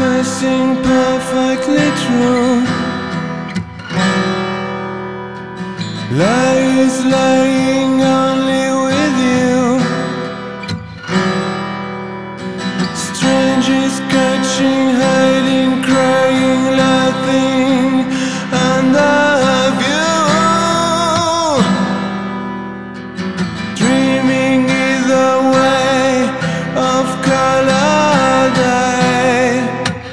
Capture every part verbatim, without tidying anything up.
passing perfectly true. Lies lying only with you. Strangers catching, hiding, crying, laughing under view. Dreaming either way of color day.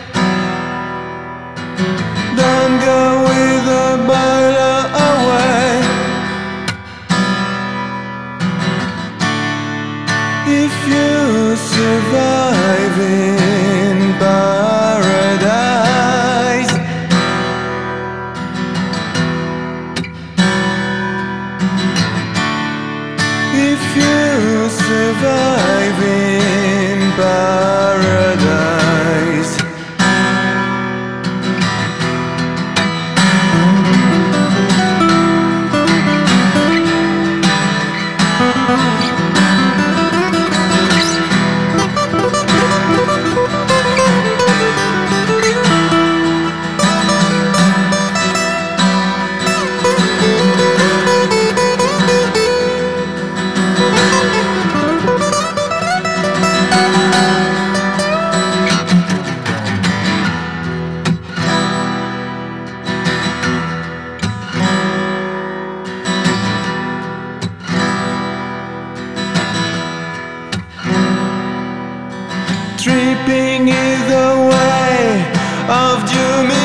Don't go with a boiler away. If you survive in paradise, if you survive in paradise. Tripping either way of doom.